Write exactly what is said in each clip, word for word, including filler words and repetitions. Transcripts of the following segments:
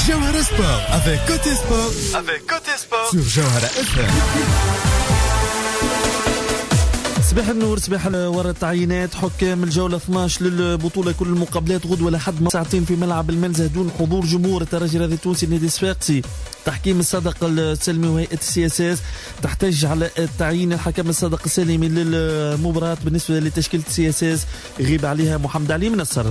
Jawhara Sport avec Côté Sport, avec Côté Sport sur Jawhara إف إم. صباح النور، صباح ورا التعيينات. حكام الجولة اثناش للبطولة كل المقابلات غدوة لحد ساعتين في ملعب المنزه دون حضور جمهور. الترجي الرياضي التونسي النادي الصفاقسي تحكيم الصادق السلمي وهيئة السي اس اس تحتج على تعيين الحكم الصادق السلمي للمباراة. بالنسبة لتشكيلة السي اس اس يغيب عليها محمد علي منصر.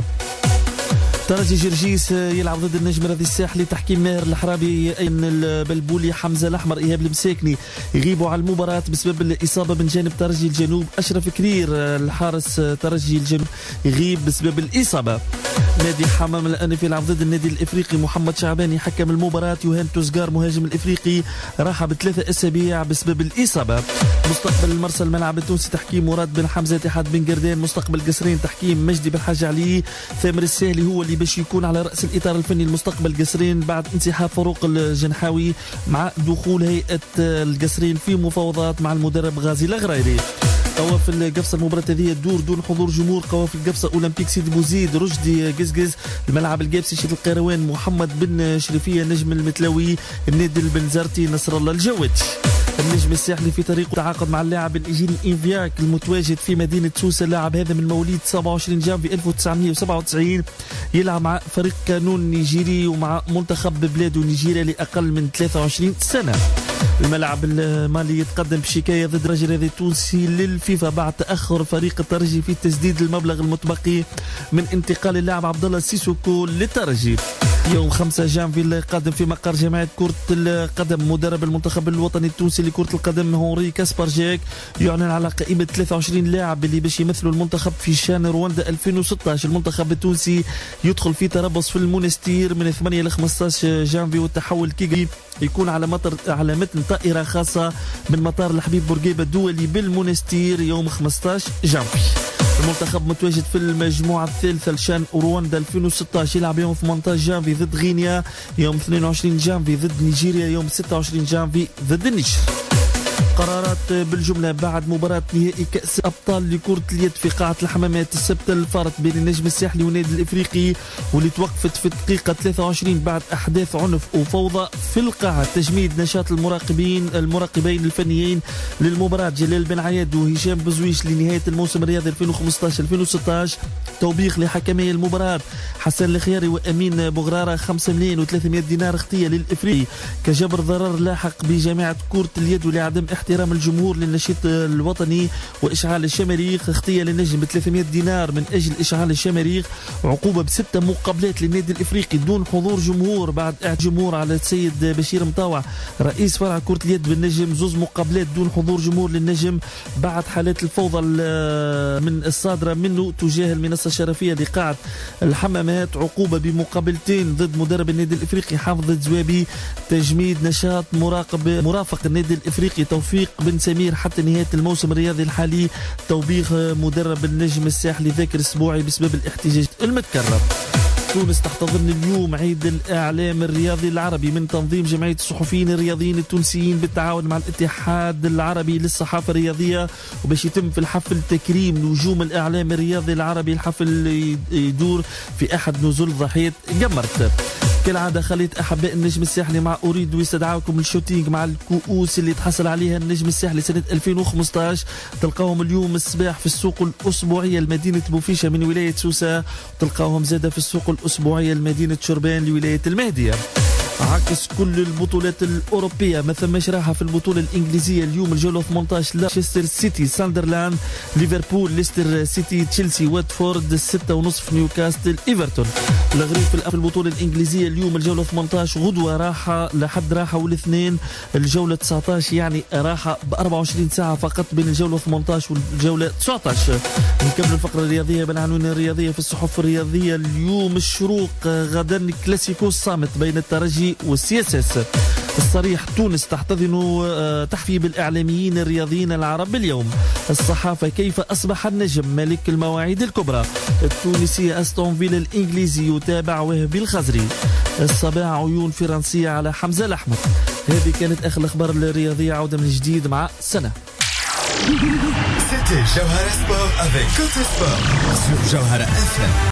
ترجي جرجيس يلعب ضد النجم الرياضي الساحلي تحكيم ماهر الحرابي، ايمن البلبولي، حمزه الاحمر، ايهاب المساكني يغيبوا على المباراه بسبب الاصابه من جانب ترجي الجنوب. اشرف كرير الحارس ترجي الجنوب يغيب بسبب الاصابه. نادي حمام الانف يلعب ضد النادي الافريقي، محمد شعباني حكم المباراه. يوهان توزغار مهاجم الافريقي راح بثلاثه اسابيع بسبب الاصابه. مستقبل المرسى الملعب التونسي تحكيم مراد بن حمزه، اتحاد بن قردان. مستقبل قصرين تحكيم مجدي بن حاج علي. ثامر الساهلي هو اللي باش يكون على رأس الإطار الفني المستقبل قصرين بعد انسحاب فاروق الجنحاوي مع دخول هيئة القصرين في مفاوضات مع المدرب غازي الغريري. قوافل القفصة المباراة هذه تدور دون حضور جمهور. قوافل القفصة أولمبيك سيدي بوزيد، رشدي قزقز، الملعب القابسي شيد القيروان، محمد بن شريفية، نجم المتلاوي، النادي البنزرتي، نصر الله الجواتي. النجم الساحلي في طريقه تعاقد مع اللاعب النيجيري انفياك المتواجد في مدينة سوسة. اللاعب هذا من مواليد سبعة وعشرين جانفي ألف وتسعمائة وسبعة وتسعين يلعب مع فريق كانون نيجيري ومع منتخب بلاده نيجيريا لأقل من ثلاثة وعشرين سنة. الملعب المالي يتقدم بشكاية ضد الترجي الرياضي التونسي للفيفا بعد تأخر فريق الترجي في تسديد المبلغ المتبقي من انتقال اللاعب عبد الله سيسوكو للترجي. يوم خمسة جانفي القادم في مقر جمعية كرة القدم مدرب المنتخب الوطني التونسي لكرة القدم هونري كاسبرجاك يعلن على قائمة ثلاثة وعشرين لاعب اللي باش يمثلوا المنتخب في شان رواندا ألفين وستة عشر. المنتخب التونسي يدخل في تربص في المونستير من ثمانية إلى خمسة عشر جانفي، والتحول كيغي يكون على مطر على متن طائرة خاصة من مطار الحبيب بورقيبة الدولي بالمونستير يوم خمسة عشر جانفي. المنتخب متواجد في المجموعة الثالثة لشان رواندا ألفين وستة عشر، يلعب يوم ثمانية عشر جانفي ضد غينيا، يوم اثنين وعشرين جانفي ضد نيجيريا، يوم ستة وعشرين جانفي ضد النيجر. قرارات بالجملة بعد مباراة نهائي كأس أبطال لكرة اليد في قاعة الحمامات السبت الفارط بين النجم الساحلي والنادي الإفريقي، واللي توقفت في الدقيقة ثلاثة وعشرين بعد أحداث عنف وفوضى في القاعة. تجميد نشاط المراقبين المراقبين الفنيين للمباراة جلال بن عياد وهشام بزويش لنهاية الموسم الرياضي ألفين وخمسة عشر ألفين وستة عشر. توبيخ لحكمي المباراة حسن الخياري وأمين بغرارة خمسة ملايين وثلاثمائة دينار اختية للإفريقي كجبر ضرر لاحق بجامعة كرة اليد ولعدم احترام الجمهور للنشيط الوطني وإشعال الشماريخ. اختية للنجم ب ثلاثمائة دينار من أجل إشعال الشماريخ. عقوبة بستة مقابلات للنادي الإفريقي دون حضور جمهور بعد اعتماد جمهور على السيد بشير مطاوع رئيس فرع كرة اليد بالنجم. زوز مقابلات دون حضور جمهور للنجم بعد حالات الفوضى من الصادرة منه تجاه المنصة الشرفية لقاعة الحمامات. عقوبة بمقابلتين ضد مدرب النادي الإفريقي حافظ الزوابي. تجميد نشاط مراقب مرافق النادي الإفريقي توفيق بن سمير حتى نهاية الموسم الرياضي الحالي. توبيخ مدرب النجم الساحلي ذاكر اسبوعي بسبب الاحتجاج المتكرر. تونس تحتضن اليوم عيد الإعلام الرياضي العربي من تنظيم جمعية الصحفيين الرياضيين التونسيين بالتعاون مع الاتحاد العربي للصحافة الرياضية، وباش يتم في الحفل تكريم نجوم الإعلام الرياضي العربي. الحفل يدور في أحد نزول ضاحية قمرت. كالعادة خليت أحباء النجم الساحلي مع أريد واستدعاكم الشوتينج مع الكؤوس اللي تحصل عليها النجم الساحلي سنة ألفين وخمسة عشر. تلقاهم اليوم الصباح في السوق الأسبوعية لمدينة بوفيشة من ولاية سوسة، وتلقاهم زادة في السوق الأسبوعية لمدينة شربان لولاية المهدية. عكس كل البطولات الأوروبية ما ثماش راحة في البطولة الإنجليزية. اليوم الجولة ثمانية عشر مانشستر سيتي ساندرلاند، ليفربول ليستر سيتي، تشيلسي واتفورد، ستة ونصف نيوكاسل إيفرتون. الغريب في البطولة الإنجليزية اليوم الجولة ثمانية عشر غدوة راحة لحد راحة والاثنين الجولة تسعة عشر، يعني راحة ب أربعة وعشرين ساعة فقط بين الجولة ثمانية عشر والجولة تسعة عشر. نكمل الفقرة الرياضية بالعناوين الرياضية في الصحف الرياضية. اليوم الشروق، غدا كلاسيكو الصامت بين الترجي والسي اس اس. الصريح تونس تحتضن تحفي بالإعلاميين الرياضيين العرب اليوم. الصحافة كيف أصبح النجم ملك المواعيد الكبرى. التونسية أستون فيلا الإنجليزي يتابع وهبي الخزري. الصباح عيون فرنسية على حمزة الأحمر. هذه كانت آخر الأخبار الرياضية. عودة من جديد مع سنة. C'était Jawhara Sport avec Côté Sport sur Jawhara إف إم.